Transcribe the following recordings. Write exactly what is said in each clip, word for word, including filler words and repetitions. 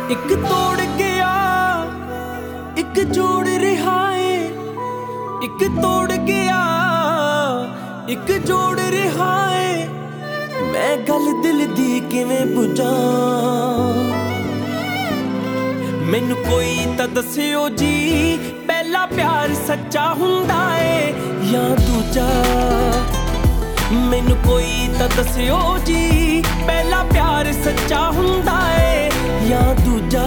ਇੱਕ ਤੋੜ ਗਿਆ ਇੱਕ ਜੋੜ ਰਿਹਾ ਏ, ਇੱਕ ਤੋੜ ਗਿਆ ਇੱਕ ਜੋੜ ਰਿਹਾ ਏ। ਮੈਂ ਗੱਲ ਦਿਲ ਦੀ ਕਿਵੇਂ ਪੁੱਛਾਂ, ਮੈਨੂੰ ਕੋਈ ਤਾਂ ਦੱਸਿਓ ਜੀ, ਪਹਿਲਾ ਪਿਆਰ ਸੱਚਾ ਹੁੰਦਾ ਏ ਜਾਂ ਦੂਜਾ। ਮੈਨੂੰ ਕੋਈ ਤਾਂ ਦੱਸਿਓ ਜੀ, ਪਹਿਲਾ ਪਿਆਰ ਸੱਚਾ ਹੁੰਦਾ ਏ ਜਾਂ ਦੂਜਾ।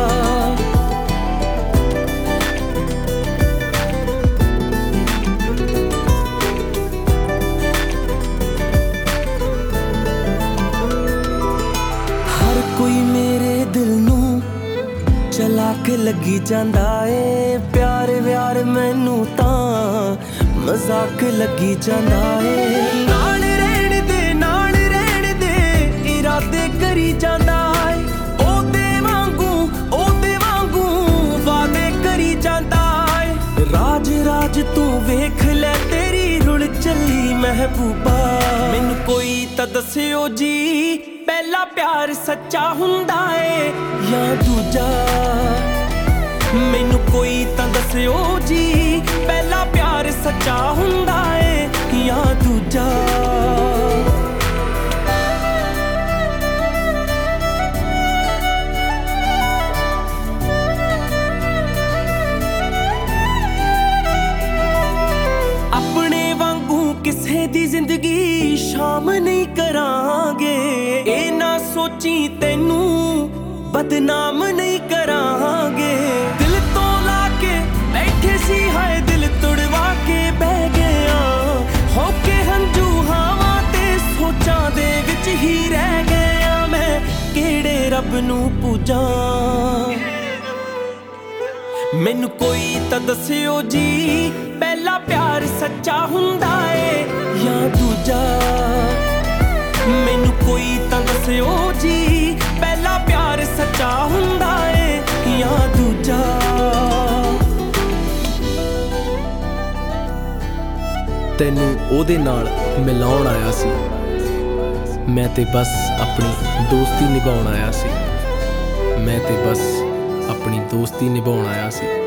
ਹਰ ਕੋਈ ਮੇਰੇ ਦਿਲ ਨੂੰ ਚਲਾ ਕੇ ਲੱਗੀ ਜਾਂਦਾ ਏ, ਪਿਆਰ ਵਿਆਰ ਮੈਨੂੰ ਤਾਂ ਮਜ਼ਾਕ ਲੱਗੀ ਜਾਂਦਾ ਏ। ਨਾਲ ਰਹਿਣ ਦੇ ਨਾਲ ਰਹਿਣ ਦੇ ਇਰਾਦੇ ਕਰੀ ਜਾਂਦਾ ਏ, ਉਹਦੇ ਵਾਂਗੂ ਉਹਦੇ ਵਾਂਗੂ ਵਾਦੇ ਕਰੀ ਜਾਂਦਾ ਏ। ਰਾਜ ਰਾਜ ਤੂੰ ਵੇਖ ਲੈ ਤੇਰੀ ਰੁਲ ਚੱਲੀ ਮਹਿਬੂਬਾ। ਮੈਨੂੰ ਕੋਈ ਤਾਂ ਦੱਸਿਓ ਜੀ, ਪਹਿਲਾ ਪਿਆਰ ਸੱਚਾ ਹੁੰਦਾ ਏ ਜਾਂ ਦੂਜਾ। ਮੈਨੂੰ ਕੋਈ ਤਾਂ ਦੱਸਿਓ ਜੀ, ਪਹਿਲਾ ਪਿਆਰ ਸੱਚਾ ਹੁੰਦਾ ਏ ਜਾਂ ਦੂਜਾ। ਆਪਣੇ ਵਾਂਗੂ ਕਿਸੇ ਦੀ ਜ਼ਿੰਦਗੀ ਸ਼ਾਮ ਨਹੀਂ ਕਰਾਂਗੇ, ਇਹ ਨਾ ਸੋਚੀ ਤੈਨੂੰ ਬਦਨਾਮ ਨਹੀਂ ਕਰਾਂਗੇ। ਦਿਲ ਤੋਂ ਲਾ ਕੇ ਬੈਠੇ ਸੀ ਹਾਏ ਦਿਲ ਤੁੜਵਾ ਕੇ ਬਹਿ ਗਿਆ, ਹੋ ਕੇ ਹੰਝੂ ਹਾਵਾਂ ਤੇ ਸੋਚਾਂ ਦੇ ਵਿੱਚ ਹੀ ਰਹਿ ਗਿਆ। ਮੈਂ ਕਿਹੜੇ ਰੱਬ ਨੂੰ ਪੂਜਾਂ, ਮੈਨੂੰ ਕੋਈ ਤਾਂ ਦੱਸਿਓ ਜੀ, ਪਹਿਲਾ ਪਿਆਰ ਸੱਚਾ ਹੁੰਦਾ ਏ ਜਾਂ ਦੂਜਾ। ਮੈਨੂੰ ਕੋਈ ਤਾਂ ਦੱਸਿਓ ਜੀ, ਪਹਿਲਾ ਪਿਆਰ ਸੱਚਾ ਹੁੰਦਾ ਏ ਜਾਂ ਦੂਜਾ। ਤੈਨੂੰ ਉਹਦੇ ਨਾਲ ਮਿਲਾਉਣ ਆਇਆ ਸੀ, ਮੈਂ ਤੇ ਬਸ ਆਪਣੀ ਦੋਸਤੀ ਨਿਭਾਉਣ ਆਇਆ ਸੀ। ਮੈਂ ਤੇ ਬਸ ਆਪਣੀ ਦੋਸਤੀ ਨਿਭਾਉਣ ਆਇਆ ਸੀ।